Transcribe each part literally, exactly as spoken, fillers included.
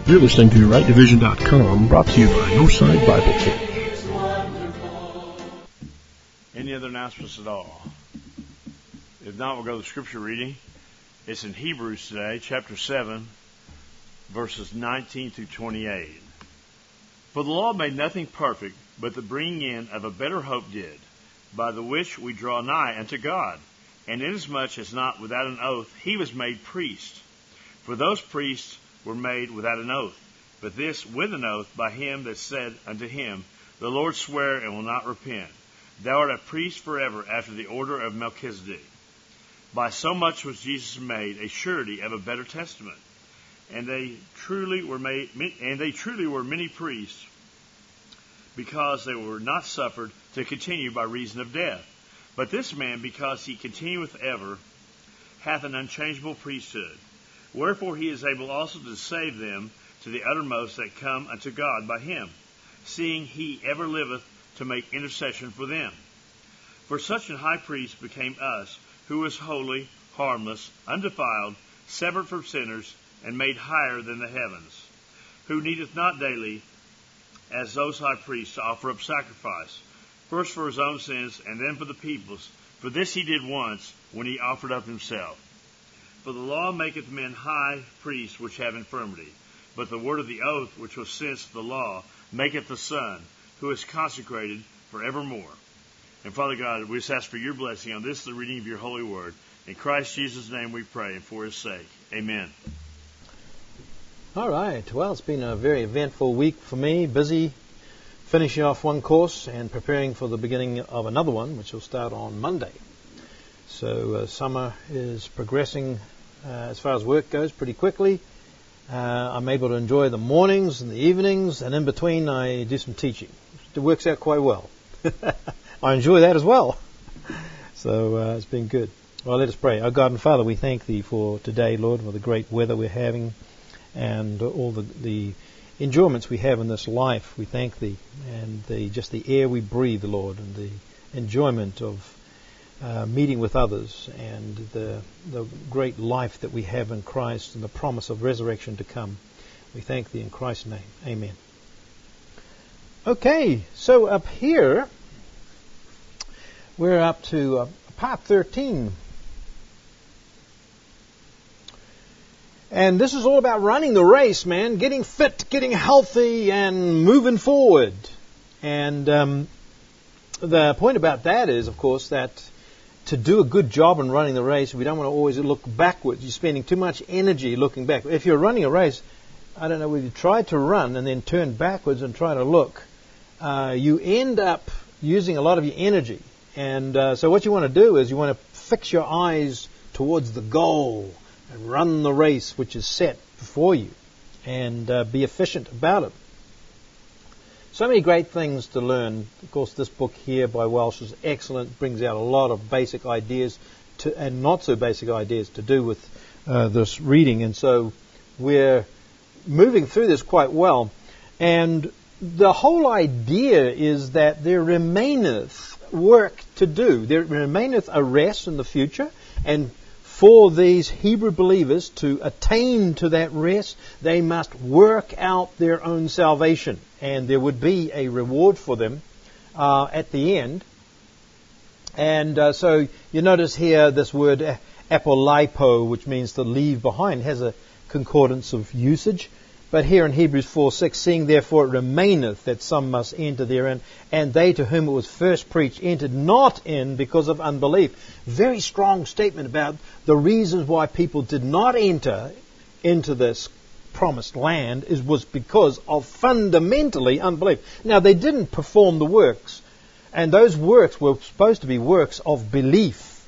You're listening to right division dot com, brought to you by Northside Bible Church. Any other announcements at all? If not, we'll go to the scripture reading. It's in Hebrews today, chapter seven, verses nineteen through twenty-eight. For the law made nothing perfect, but the bringing in of a better hope did, by the which we draw nigh unto God. And inasmuch as not without an oath he was made priest. For those priests were made without an oath, but this with an oath by him that said unto him, The Lord sware and will not repent. Thou art a priest forever after the order of Melchizedek. By so much was Jesus made a surety of a better testament. And they truly were made, and they truly were many priests, because they were not suffered to continue by reason of death. But this man, because he continueth ever, hath an unchangeable priesthood. Wherefore he is able also to save them to the uttermost that come unto God by him, seeing he ever liveth to make intercession for them. For such an high priest became us, who is holy, harmless, undefiled, severed from sinners, and made higher than the heavens, who needeth not daily, as those high priests, to offer up sacrifice, first for his own sins, and then for the people's. For this he did once, when he offered up himself. For the law maketh men high priests which have infirmity, but the word of the oath, which was since the law, maketh the Son, who is consecrated for evermore. And Father God, we just ask for your blessing on this, the reading of your holy word. In Christ Jesus' name we pray, and for his sake. Amen. All right. Well, it's been a very eventful week for me. Busy finishing off one course and preparing for the beginning of another one, which will start on Monday. So uh, summer is progressing uh, as far as work goes pretty quickly. Uh, I'm able to enjoy the mornings and the evenings, and in between I do some teaching. It works out quite well. I enjoy that as well. So uh, it's been good. Well, let us pray. Our God and Father, we thank Thee for today, Lord, for the great weather we're having and all the, the enjoyments we have in this life. We thank Thee, and the, just the air we breathe, Lord, and the enjoyment of uh, meeting with others, and the, the great life that we have in Christ and the promise of resurrection to come. We thank Thee in Christ's name. Amen. Okay, so up here, we're up to uh, part thirteen. And this is all about running the race, man, getting fit, getting healthy, and moving forward. And um, the point about that is, of course, that to do a good job in running the race, we don't want to always look backwards. You're spending too much energy looking back. If you're running a race, I don't know, whether you try to run and then turn backwards and try to look, uh, you end up using a lot of your energy. And uh, so what you want to do is you want to fix your eyes towards the goal and run the race which is set before you, and uh, be efficient about it. So many great things to learn. Of course, this book here by Welsh is excellent, brings out a lot of basic ideas to, and not so basic ideas to do with uh, this reading. And so we're moving through this quite well. And the whole idea is that there remaineth work to do. There remaineth a rest in the future, and for these Hebrew believers to attain to that rest, they must work out their own salvation. And there would be a reward for them uh, at the end. And uh, so you notice here this word apolipo, which means to leave behind, has a concordance of usage. But here in Hebrews four six, seeing therefore it remaineth that some must enter therein, and they to whom it was first preached entered not in because of unbelief. Very strong statement about the reasons why people did not enter into this promised land is was because of fundamentally unbelief. Now, they didn't perform the works, and those works were supposed to be works of belief,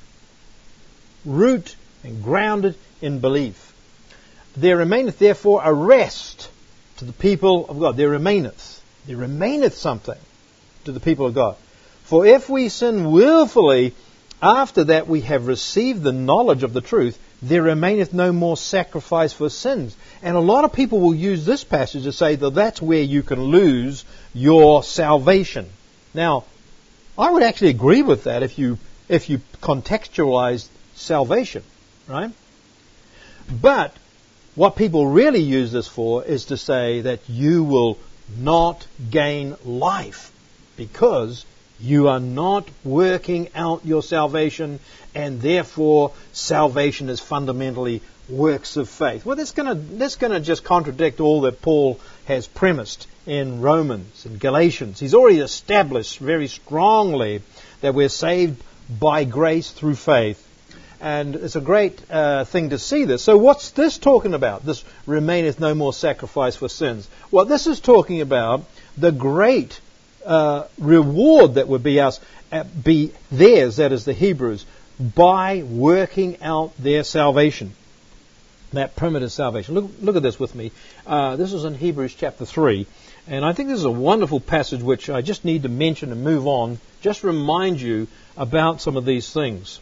root and grounded in belief. There remaineth therefore a rest to the people of God. There remaineth. There remaineth something to the people of God. For if we sin willfully, after that we have received the knowledge of the truth, there remaineth no more sacrifice for sins. And a lot of people will use this passage to say that that's where you can lose your salvation. Now, I would actually agree with that if you if you contextualize salvation, right? But what people really use this for is to say that you will not gain life because you are not working out your salvation, and therefore salvation is fundamentally works of faith. Well, that's going to that's going to just contradict all that Paul has premised in Romans and Galatians. He's already established very strongly that we're saved by grace through faith. And it's a great uh, thing to see this. So what's this talking about? This remaineth no more sacrifice for sins. Well, this is talking about the great uh, reward that would be us, uh, be theirs, that is the Hebrews, by working out their salvation. That primitive salvation. Look, look at this with me. Uh, this is in Hebrews chapter three. And I think this is a wonderful passage which I just need to mention and move on. Just remind you about some of these things.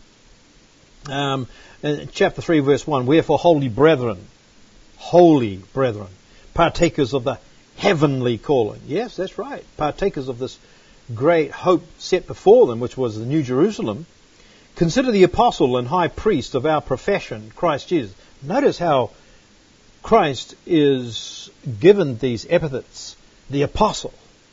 Um, in chapter three, verse one, wherefore, holy brethren, holy brethren, partakers of the heavenly calling. Yes, that's right. Partakers of this great hope set before them, which was the New Jerusalem. Consider the apostle and high priest of our profession, Christ Jesus. Notice how Christ is given these epithets, the apostle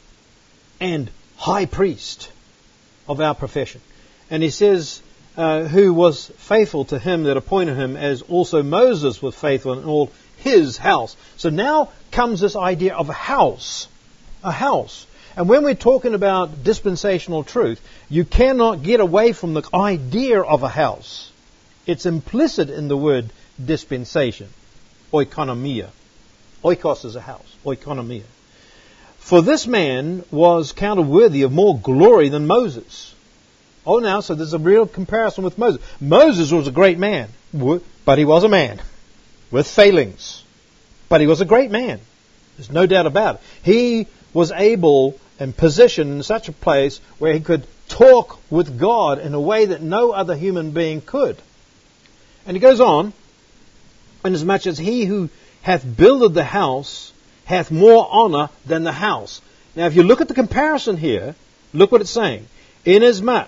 and high priest of our profession. And he says, uh, who was faithful to him that appointed him, as also Moses was faithful in all his house. So now comes this idea of a house, a house. And when we're talking about dispensational truth, you cannot get away from the idea of a house. It's implicit in the word dispensation, oikonomia. Oikos is a house, oikonomia. For this man was counted worthy of more glory than Moses. Oh, now, so there's a real comparison with Moses. Moses was a great man, but he was a man with failings. But he was a great man. There's no doubt about it. He was able and positioned in such a place where he could talk with God in a way that no other human being could. And he goes on, inasmuch as he who hath builded the house hath more honor than the house. Now, if you look at the comparison here, look what it's saying. Inasmuch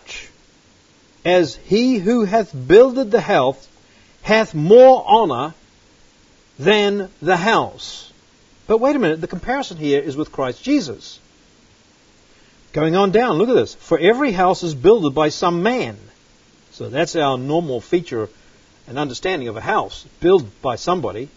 as he who hath builded the house hath more honor than the house. But wait a minute, the comparison here is with Christ Jesus. Going on down, look at this. For every house is builded by some man. So that's our normal feature and understanding of a house, built by somebody.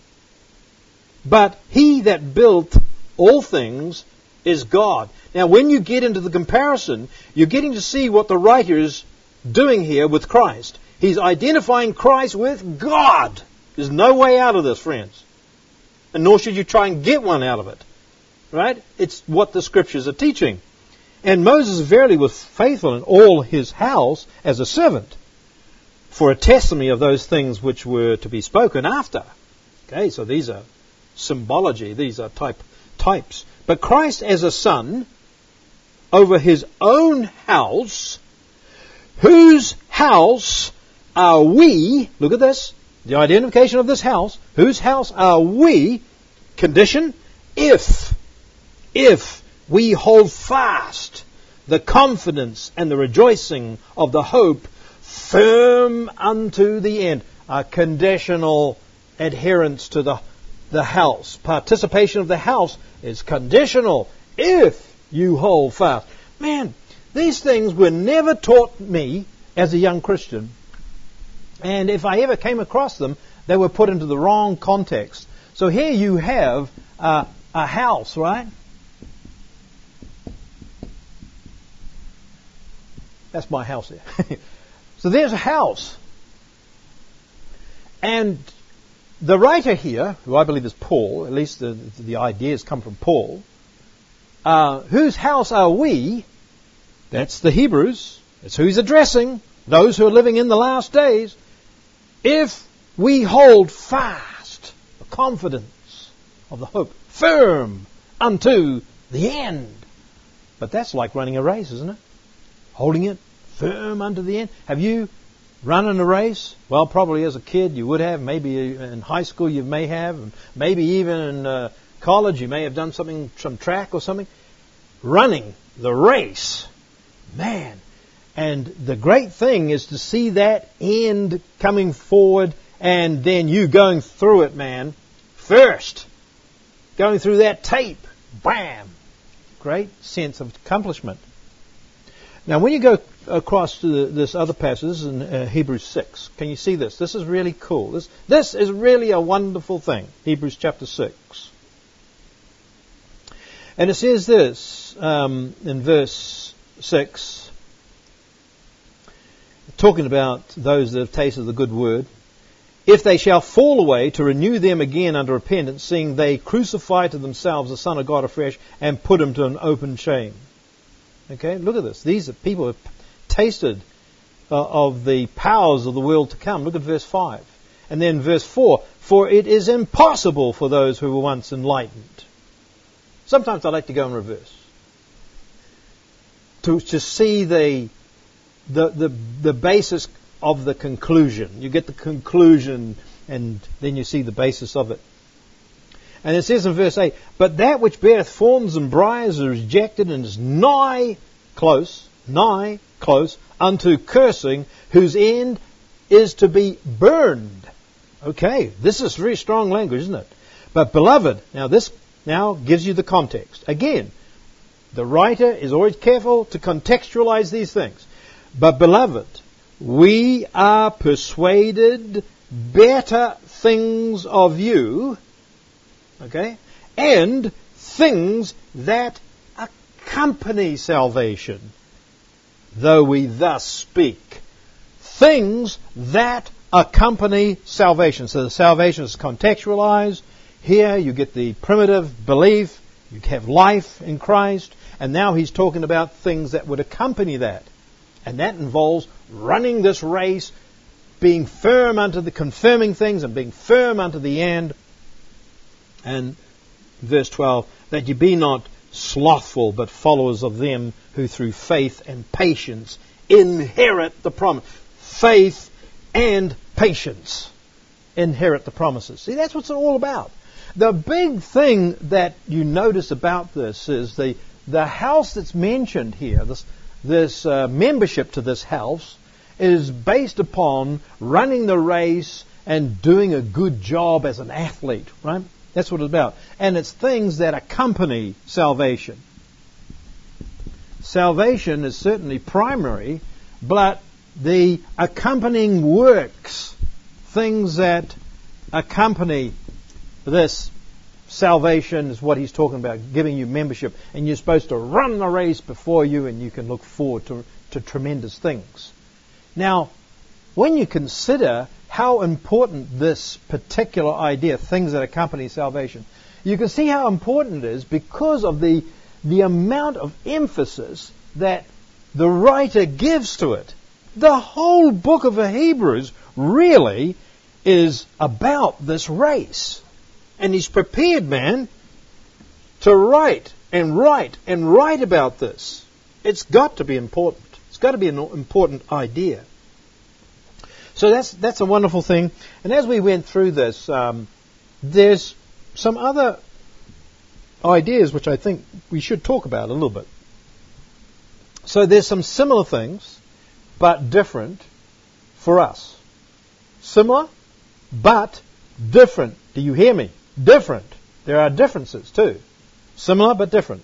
But he that built all things is God. Now, when you get into the comparison, you're getting to see what the writer is doing here with Christ. He's identifying Christ with God. There's no way out of this, friends. And nor should you try and get one out of it. Right? It's what the Scriptures are teaching. And Moses verily was faithful in all his house as a servant, for a testimony of those things which were to be spoken after. Okay, so these are symbology, these are type types. But Christ as a son over his own house, whose house are we, look at this, the identification of this house, whose house are we, condition, if, if we hold fast the confidence and the rejoicing of the hope firm unto the end. A conditional adherence to the, the house. Participation of the house is conditional if you hold fast. Man, these things were never taught me as a young Christian. And if I ever came across them, they were put into the wrong context. So here you have uh, a house, right? That's my house there. So there's a house. And the writer here, who I believe is Paul, at least the, the ideas come from Paul, uh, whose house are we? That's the Hebrews. That's who he's addressing, those who are living in the last days. If we hold fast the confidence of the hope, firm unto the end. But that's like running a race, isn't it? Holding it firm unto the end. Have you run in a race? Well, probably as a kid you would have. Maybe in high school you may have. Maybe even in uh, college you may have done something, some track or something. Running the race. Man. And the great thing is to see that end coming forward and then you going through it, man. first. Going through that tape. Bam! Great sense of accomplishment. Now, when you go across to the, this other passage, this is in uh, Hebrews six. Can you see this? This is really cool. This, this is really a wonderful thing. Hebrews chapter six. And it says this um, in verse six, talking about those that have tasted the good word. If they shall fall away, to renew them again unto repentance, seeing they crucify to themselves the Son of God afresh and put him to an open shame. Okay, look at this. These are people who have tasted uh, of the powers of the world to come. Look at verse five. And then verse four. For it is impossible for those who were once enlightened. Sometimes I like to go in reverse. To, to see the, the, the, the basis of the conclusion. You get the conclusion and then you see the basis of it. And it says in verse eight, but that which beareth thorns and briars is rejected and is nigh close, nigh close unto cursing, whose end is to be burned. Okay, this is very strong language, isn't it? But beloved, now this now gives you the context. Again, the writer is always careful to contextualize these things. But beloved, we are persuaded better things of you, okay, and things that accompany salvation, though we thus speak. Things that accompany salvation. So the salvation is contextualized. Here you get the primitive belief, you have life in Christ, and now he's talking about things that would accompany that. And that involves running this race, being firm unto the confirming things and being firm unto the end. And verse twelve, that ye be not slothful, but followers of them who through faith and patience inherit the promise. Faith and patience inherit the promises. See, that's what it's all about. The big thing that you notice about this is the the house that's mentioned here, this this uh, membership to this house, is based upon running the race and doing a good job as an athlete, right? That's what it's about. And it's things that accompany salvation. Salvation is certainly primary, but the accompanying works, things that accompany this salvation, is what he's talking about, giving you membership. And you're supposed to run the race before you, and you can look forward to, to tremendous things. Now, when you consider how important this particular idea, things that accompany salvation, you can see how important it is because of the, the amount of emphasis that the writer gives to it. The whole book of Hebrews really is about this race. And he's prepared, man, to write and write and write about this. It's got to be important. It's got to be an important idea. So that's that's a wonderful thing. And as we went through this, um, there's some other ideas which I think we should talk about a little bit. So there's some similar things, but different for us. Similar, but different. Do you hear me? Different. There are differences too. Similar, but different.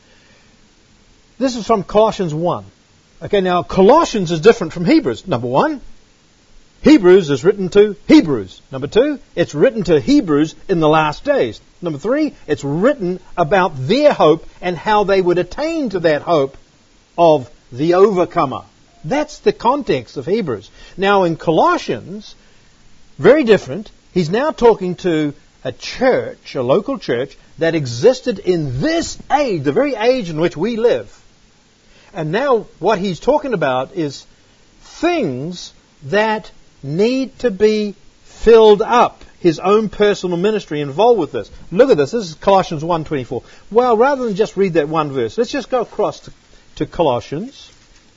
This is from Colossians one. Okay, now Colossians is different from Hebrews. Number one, Hebrews is written to Hebrews. Number two, it's written to Hebrews in the last days. Number three, it's written about their hope and how they would attain to that hope of the overcomer. That's the context of Hebrews. Now in Colossians, very different. He's now talking to a church, a local church, that existed in this age, the very age in which we live. And now what he's talking about is things that need to be filled up. His own personal ministry involved with this. Look at this. This is Colossians one twenty-four. Well, rather than just read that one verse, let's just go across to, to Colossians.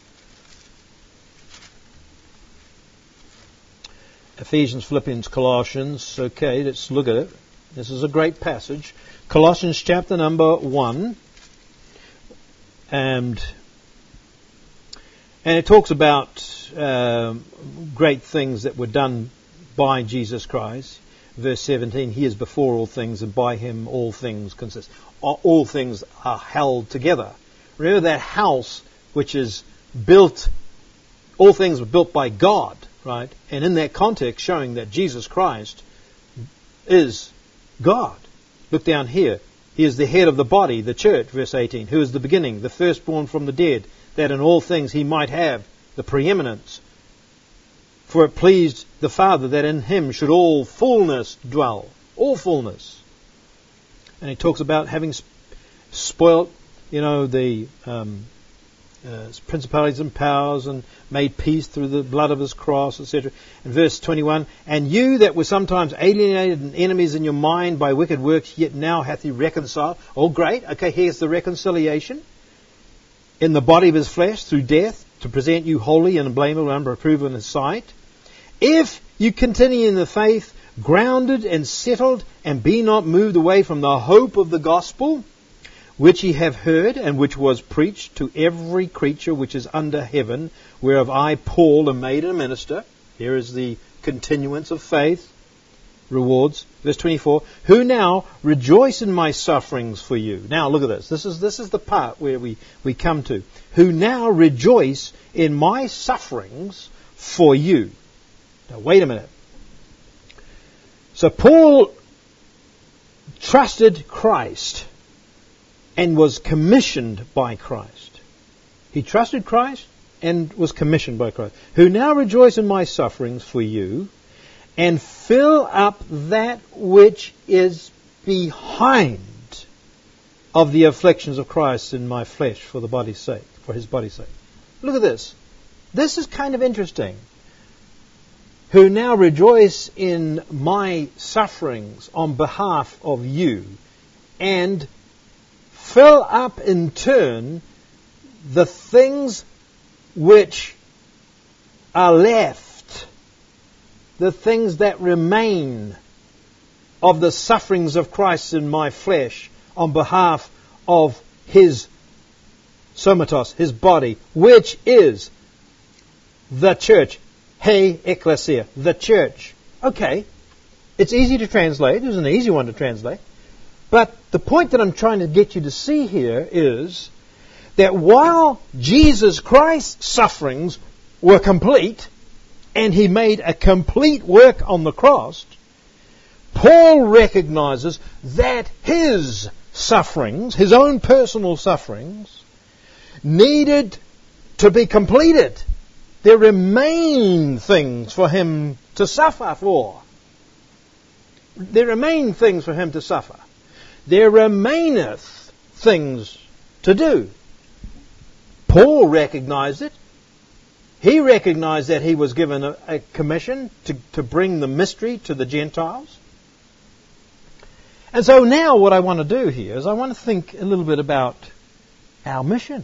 Ephesians, Philippians, Colossians. Okay, let's look at it. This is a great passage. Colossians chapter number one. And, and it talks about um, great things that were done by Jesus Christ. verse seventeen, He is before all things, and by Him all things consist. All things are held together. Remember that house which is built, all things were built by God, right? And in that context, showing that Jesus Christ is God. Look down here. He is the head of the body, the church, verse eighteen, who is the beginning, the firstborn from the dead, that in all things He might have the preeminence. For it pleased the Father that in Him should all fullness dwell. All fullness. And He talks about having spoilt, you know, the um, uh, principalities and powers, and made peace through the blood of His cross, et cetera. And verse twenty-one, and you that were sometimes alienated and enemies in your mind by wicked works, yet now hath He reconciled. Oh, great. Okay, here's the reconciliation. In the body of His flesh, through death, to present you holy and blameable and unreprovable in His sight. If you continue in the faith, grounded and settled, and be not moved away from the hope of the gospel, which ye have heard, and which was preached to every creature which is under heaven, whereof I, Paul, am made a minister. Here is the continuance of faith, rewards. Verse twenty-four, who now rejoice in my sufferings for you. Now look at this. This is this is the part where we, we come to. Who now rejoice in my sufferings for you. Now wait a minute. So Paul trusted Christ and was commissioned by Christ. He trusted Christ and was commissioned by Christ. Who now rejoice in my sufferings for you, and fill up that which is behind of the afflictions of Christ in my flesh for the body's sake, for His body's sake. Look at this. This is kind of interesting. Who now rejoice in my sufferings on behalf of you, and fill up in turn the things which are left, the things that remain of the sufferings of Christ in my flesh on behalf of His somatos, His body, which is the church. He ecclesia, the church. Okay, it's easy to translate. It's an easy one to translate. But the point that I'm trying to get you to see here is that while Jesus Christ's sufferings were complete, and He made a complete work on the cross, Paul recognizes that his sufferings, his own personal sufferings, needed to be completed. There remain things for him to suffer for. There remain things for him to suffer. There remaineth things to do. Paul recognized it. He recognized that he was given a, a commission to, to bring the mystery to the Gentiles. And so now what I want to do here is I want to think a little bit about our mission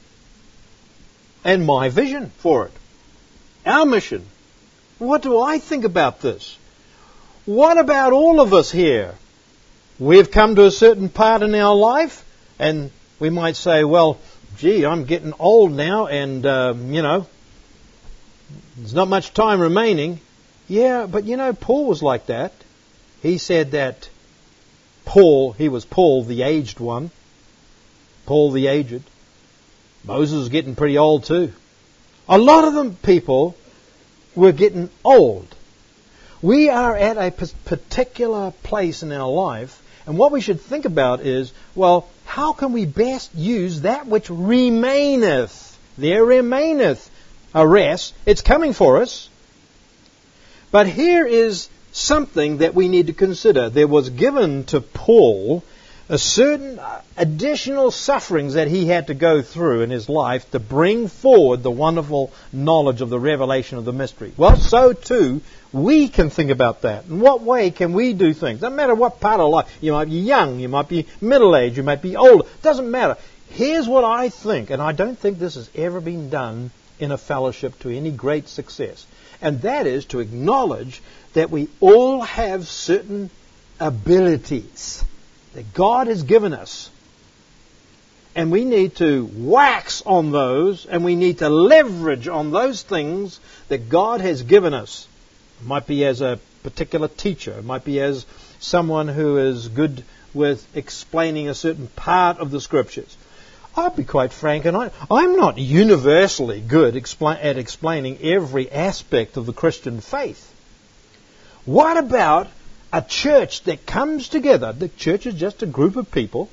and my vision for it. Our mission. What do I think about this? What about all of us here? We've come to a certain part in our life, and we might say, well, gee, I'm getting old now, and, uh, you know, there's not much time remaining. Yeah, but you know, Paul was like that. He said that Paul, he was Paul, the aged one. Paul the aged. Moses was getting pretty old too. A lot of them people were getting old. We are at a particular place in our life, and what we should think about is, well, how can we best use that which remaineth? There remaineth a rest. It's coming for us. But here is something that we need to consider. There was given to Paul a certain additional sufferings that he had to go through in his life to bring forward the wonderful knowledge of the revelation of the mystery. Well, so too, we can think about that. In what way can we do things? Doesn't matter what part of life. You might be young, you might be middle-aged, you might be older. Doesn't matter. Here's what I think, and I don't think this has ever been done in a fellowship to any great success. And that is to acknowledge that we all have certain abilities that God has given us. And we need to wax on those, and we need to leverage on those things that God has given us. It might be as a particular teacher. It might be as someone who is good with explaining a certain part of the Scriptures. I'll be quite frank, and I, I'm not universally good expl- at explaining every aspect of the Christian faith. What about a church that comes together? The church is just a group of people.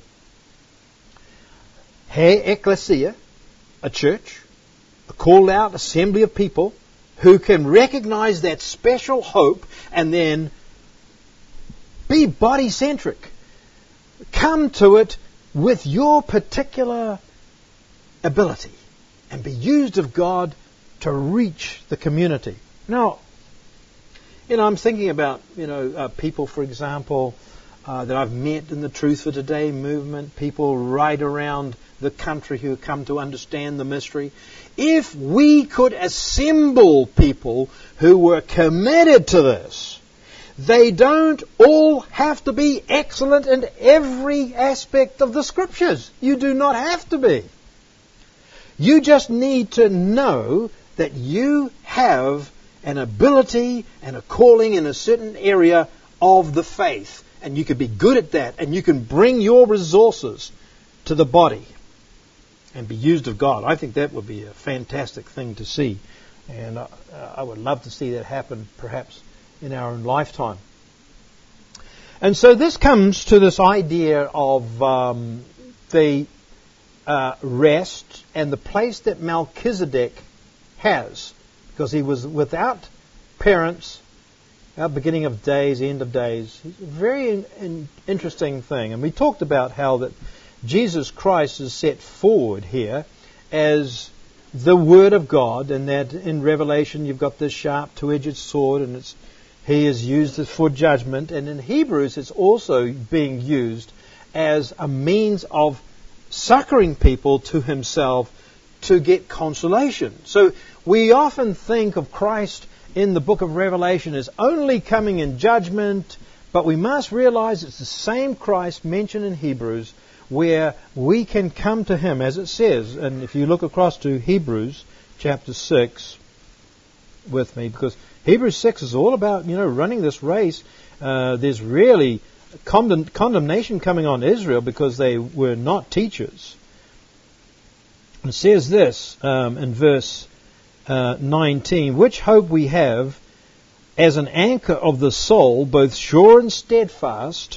He ecclesia, a church, a called out assembly of people who can recognize that special hope and then be body-centric. Come to it with your particular ability and be used of God to reach the community. Now, you know, I'm thinking about, you know, uh, people, for example, uh, that I've met in the Truth for Today movement, people right around the country who come to understand the mystery. If we could assemble people who were committed to this, they don't all have to be excellent in every aspect of the Scriptures. You do not have to be. You just need to know that you have an ability and a calling in a certain area of the faith. And you can be good at that. And you can bring your resources to the body and be used of God. I think that would be a fantastic thing to see. And uh, I would love to see that happen perhaps in our own lifetime. And so this comes to this idea of um, the uh, rest and the place that Melchizedek has, because he was without parents, at beginning of days, end of days. It's a very in, in, interesting thing. And we talked about how that Jesus Christ is set forward here as the Word of God, and that in Revelation you've got this sharp two-edged sword, and it's He is used for judgment. And in Hebrews it's also being used as a means of succoring people to Himself to get consolation. So we often think of Christ in the book of Revelation as only coming in judgment, but we must realize it's the same Christ mentioned in Hebrews, where we can come to Him, as it says. And if you look across to Hebrews chapter six with me, because Hebrews six is all about, you know, running this race. Uh, there's really condemn- condemnation coming on Israel because they were not teachers. It says this um, in verse uh, nineteen, which hope we have as an anchor of the soul, both sure and steadfast,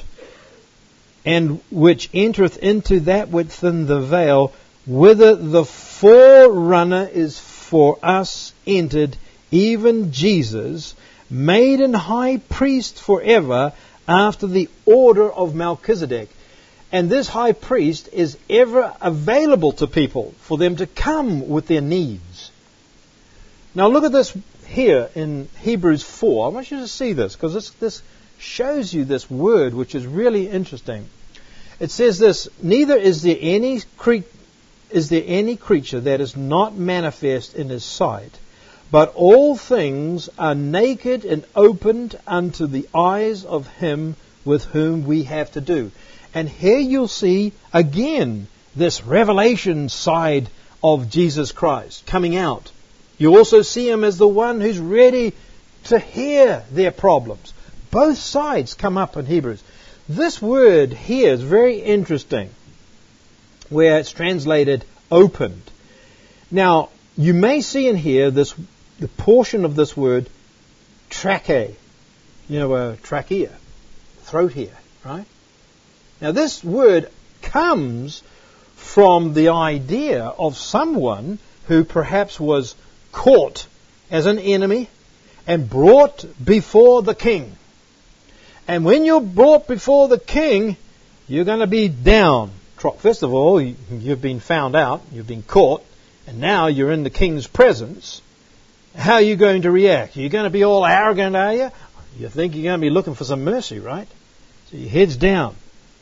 and which entereth into that within the veil, whither the forerunner is for us entered, even Jesus, made an high priest forever after the order of Melchizedek. And this high priest is ever available to people for them to come with their needs. Now look at this here in Hebrews four. I want you to see this, because this, this shows you this word which is really interesting. It says this, neither is there any cre- is there any creature that is not manifest in His sight, but all things are naked and opened unto the eyes of Him with whom we have to do. And here you'll see again this revelation side of Jesus Christ coming out. You also see Him as the one who's ready to hear their problems. Both sides come up in Hebrews. This word here is very interesting, where it's translated opened. Now, you may see in here this the portion of this word trache, you know, a trachea, throat here, right? Now, this word comes from the idea of someone who perhaps was caught as an enemy and brought before the king. And when you're brought before the king, you're going to be down. First of all, you've been found out, you've been caught, and now you're in the king's presence. How are you going to react? You're going to be all arrogant, are you? You think you're going to be looking for some mercy, right? So your head's down.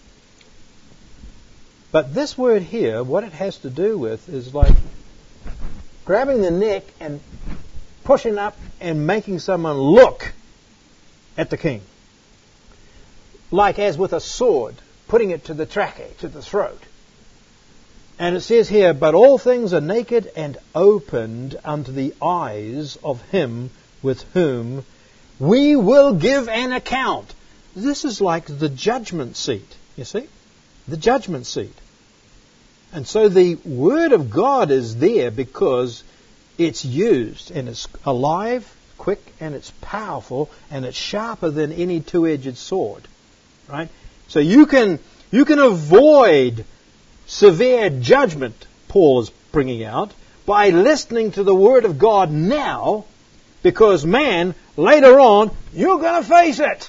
But this word here, what it has to do with is like grabbing the neck and pushing up and making someone look at the king. Like as with a sword, putting it to the trachea, to the throat. And it says here, but all things are naked and opened unto the eyes of Him with whom We will give an account. This is like the judgment seat, you see? The judgment seat. And so the Word of God is there because it's used and it's alive, quick, and it's powerful, and it's sharper than any two-edged sword. Right? So you can you can avoid severe judgment, Paul is bringing out, by listening to the Word of God now, because man, later on, you're going to face it.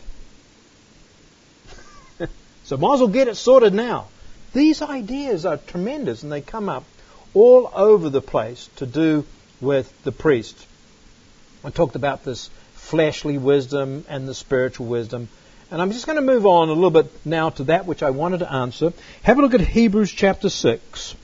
So might as well get it sorted now. These ideas are tremendous, and they come up all over the place to do with the priest. I talked about this fleshly wisdom and the spiritual wisdom. And I'm just going to move on a little bit now to that which I wanted to answer. Have a look at Hebrews chapter six.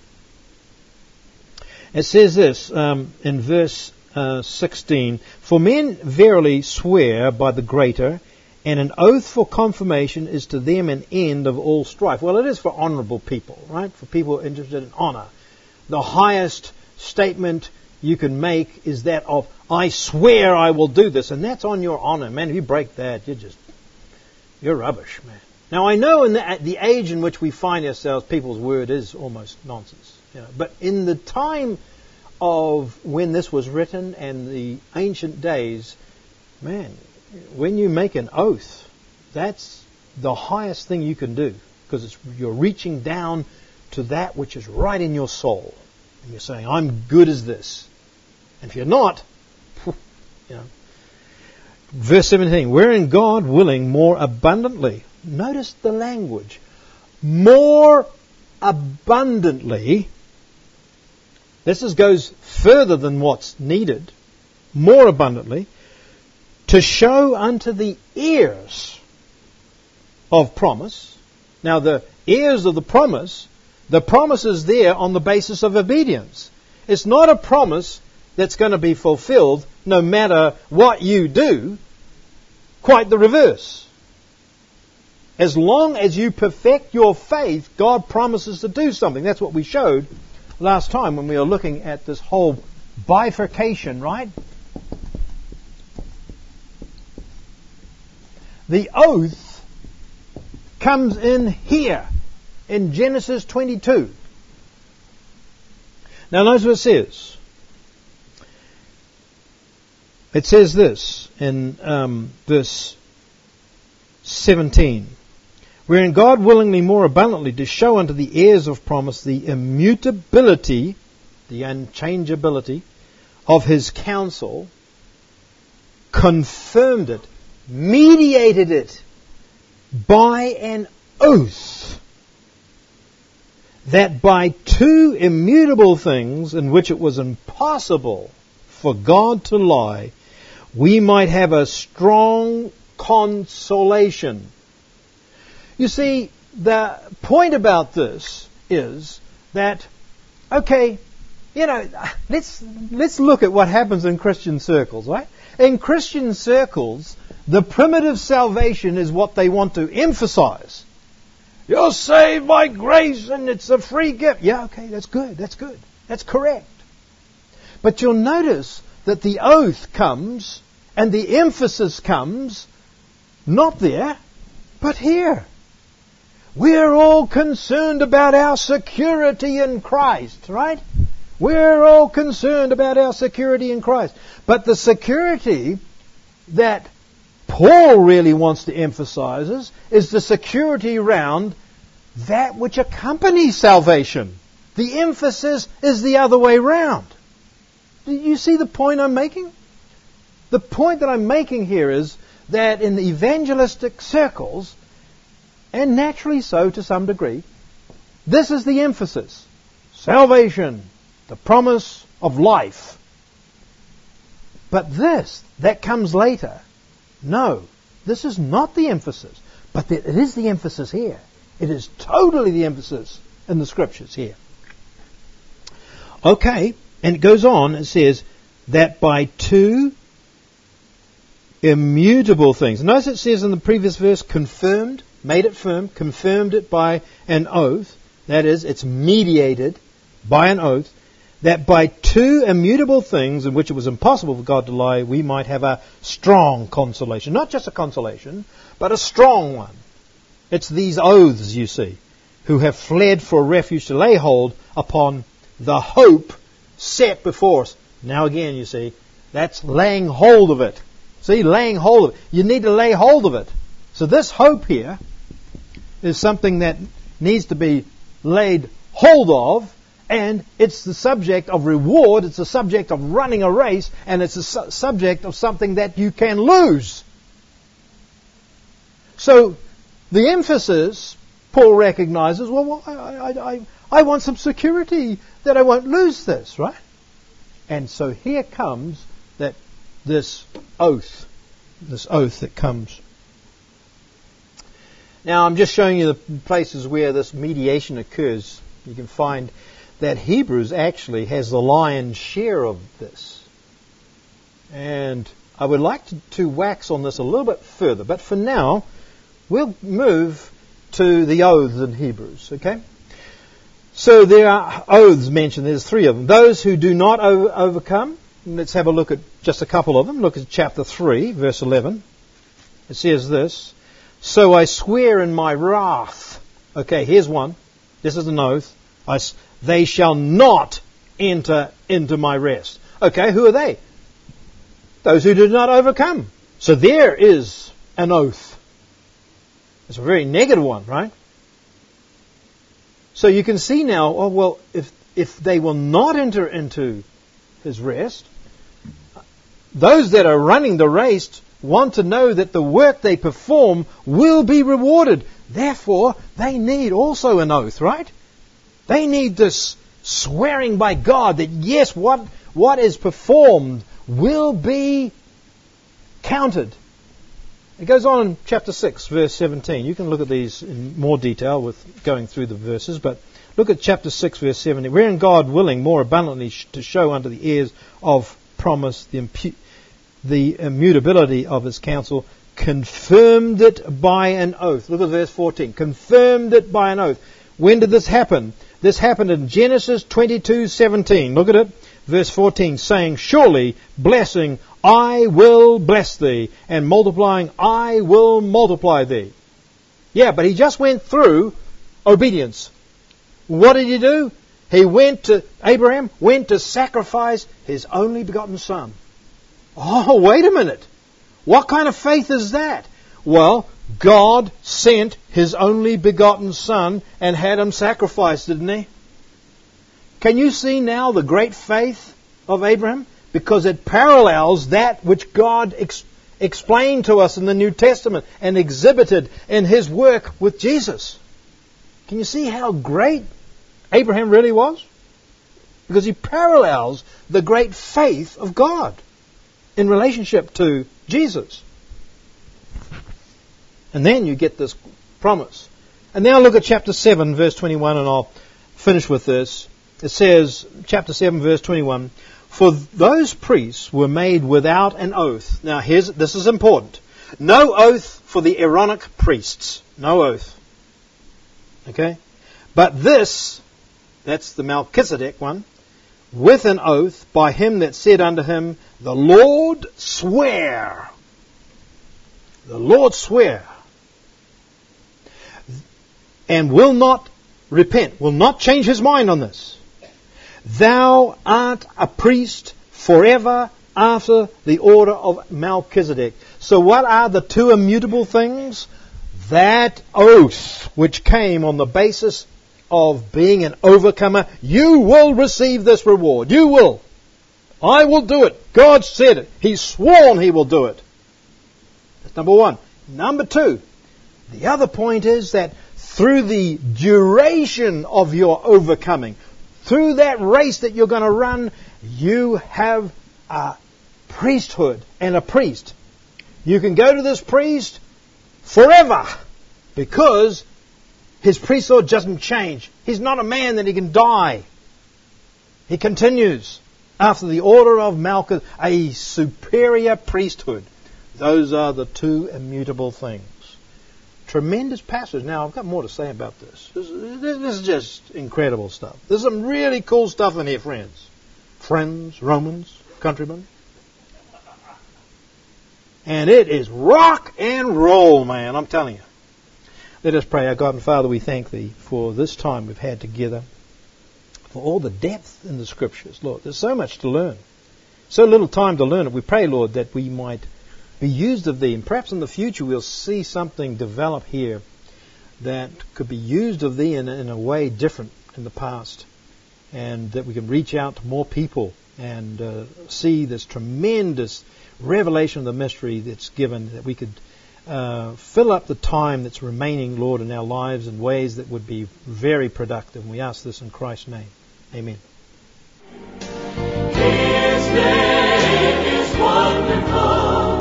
It says this um, in verse uh, sixteen, "For men verily swear by the greater, and an oath for confirmation is to them an end of all strife." Well, it is for honorable people, right? For people interested in honor. The highest statement you can make is that of, "I swear I will do this," and that's on your honor. Man, if you break that, you're just, you're rubbish, man. Now, I know in the, at the age in which we find ourselves, people's word is almost nonsense. You know, but in the time of when this was written and the ancient days, man, when you make an oath, that's the highest thing you can do, because it's, you're reaching down to that which is right in your soul. And you're saying, I'm good as this. And if you're not, you know. Verse seventeen, "Wherein God willing more abundantly." Notice the language. More abundantly. This is, goes further than what's needed. More abundantly. "To show unto the heirs of promise." Now the heirs of the promise, the promise is there on the basis of obedience. It's not a promise that's going to be fulfilled no matter what you do. Quite the reverse. As long as you perfect your faith, God promises to do something. That's what we showed last time when we were looking at this whole bifurcation, right? The oath comes in here, in Genesis twenty-two. Now notice what it says. It says this in um, verse seventeen. "Wherein God willingly more abundantly to show unto the heirs of promise the immutability," the unchangeability, "of His counsel, confirmed it," mediated it by an oath, "that by two immutable things in which it was impossible for God to lie, we might have a strong consolation." You see, the point about this is that, okay, you know, let's let's look at what happens in Christian circles, right? In Christian circles, the primitive salvation is what they want to emphasize. You're saved by grace and it's a free gift. Yeah, okay, that's good, that's good. That's correct. But you'll notice that the oath comes and the emphasis comes not there, but here. We're all concerned about our security in Christ, right? We're all concerned about our security in Christ. But the security that Paul really wants to emphasize is the security around that which accompanies salvation. The emphasis is the other way round. Do you see the point I'm making? The point that I'm making here is that in the evangelistic circles, and naturally so to some degree, this is the emphasis. Salvation, the promise of life. But this, that comes later. No, this is not the emphasis. But it is the emphasis here. It is totally the emphasis in the Scriptures here. Okay, and it goes on, it says, that by two immutable things. Notice it says in the previous verse, confirmed, made it firm, confirmed it by an oath. That is, it's mediated by an oath, that by two immutable things in which it was impossible for God to lie, we might have a strong consolation. Not just a consolation, but a strong one. It's these oaths, you see, who have fled for refuge to lay hold upon the hope set before us. Now again, you see, that's laying hold of it. See, laying hold of it. You need to lay hold of it. So this hope here is something that needs to be laid hold of, and it's the subject of reward, it's the subject of running a race, and it's the su- subject of something that you can lose. So the emphasis, Paul recognizes, well, well I, I, I, I want some security that I won't lose this, right? And so here comes that this oath, this oath that comes. Now I'm just showing you the places where this mediation occurs. You can find that Hebrews actually has the lion's share of this. And I would like to, to wax on this a little bit further, but for now, we'll move to the oaths in Hebrews, okay? So there are oaths mentioned. There's three of them. Those who do not over- overcome. Let's have a look at just a couple of them. Look at chapter three, verse eleven. It says this, so I swear in my wrath. Okay, here's one. This is an oath. I, they shall not enter into my rest. Okay, who are they? Those who do not overcome. So there is an oath. It's a very negative one, right? So you can see now, oh, well, if if they will not enter into his rest, those that are running the race want to know that the work they perform will be rewarded. Therefore, they need also an oath, right? They need this swearing by God that yes, what what is performed will be counted. It goes on in chapter six, verse seventeen. You can look at these in more detail with going through the verses, but look at chapter six, verse seventeen. Wherein God, willing more abundantly to show unto the heirs of promise the, impu- the immutability of his counsel, confirmed it by an oath. Look at verse fourteen. Confirmed it by an oath. When did this happen? This happened in Genesis twenty-two seventeen. Look at it. Verse fourteen, saying, surely blessing, I will bless thee, and multiplying, I will multiply thee. Yeah, but he just went through obedience. What did he do? He went to, Abraham went to sacrifice his only begotten son. Oh, wait a minute. What kind of faith is that? Well, God sent his only begotten son and had him sacrificed, didn't he? Can you see now the great faith of Abraham? Because it parallels that which God ex- explained to us in the New Testament and exhibited in his work with Jesus. Can you see how great Abraham really was? Because he parallels the great faith of God in relationship to Jesus. And then you get this promise. And now look at chapter seven, verse twenty-one, and I'll finish with this. It says, chapter seven, verse twenty-one, for those priests were made without an oath. Now, here's this is important. No oath for the Aaronic priests. No oath. Okay? But this, that's the Melchizedek one, with an oath by him that said unto him, the Lord swear. The Lord swear. And will not repent, will not change his mind on this. Thou art a priest forever after the order of Melchizedek. So what are the two immutable things? That oath which came on the basis of being an overcomer. You will receive this reward. You will. I will do it. God said it. He's sworn he will do it. That's number one. Number two, the other point is that through the duration of your overcoming, through that race that you're going to run, you have a priesthood and a priest. You can go to this priest forever because his priesthood doesn't change. He's not a man that he can die. He continues after the order of Melchizedek, a superior priesthood. Those are the two immutable things. tremendous passage. Now, I've got more to say about this. This, this is just incredible stuff. There's some really cool stuff in here, friends. Friends, Romans, countrymen. And it is rock and roll, man, I'm telling you. Let us pray. Our God and Father, we thank Thee for this time we've had together, for all the depth in the Scriptures, Lord. There's so much to learn. So little time to learn it. We pray, Lord, that we might be used of Thee, and perhaps in the future we'll see something develop here that could be used of Thee in, in a way different in the past, and that we can reach out to more people and uh, see this tremendous revelation of the mystery that's given, that we could uh, fill up the time that's remaining, Lord, in our lives in ways that would be very productive. And we ask this in Christ's name. Amen. His name is wonderful,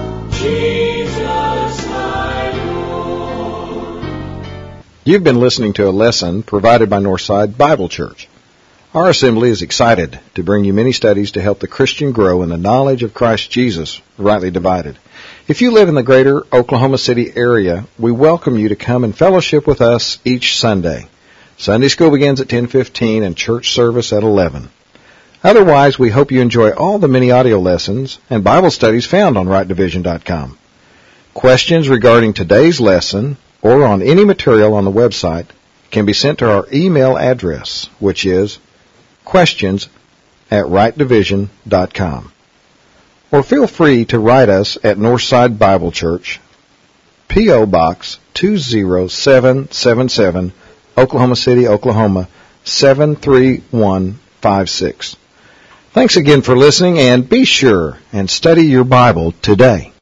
Jesus my Lord. You've been listening to a lesson provided by Northside Bible Church. Our assembly is excited to bring you many studies to help the Christian grow in the knowledge of Christ Jesus, rightly divided. If you live in the greater Oklahoma City area, we welcome you to come and fellowship with us each Sunday. Sunday school begins at ten fifteen and church service at eleven. Otherwise, we hope you enjoy all the many audio lessons and Bible studies found on right division dot com. Questions regarding today's lesson or on any material on the website can be sent to our email address, which is questions at right division dot com. Or feel free to write us at Northside Bible Church, P O. Box two zero seven seven seven, Oklahoma City, Oklahoma seven three one five six. Thanks again for listening, and be sure and study your Bible today.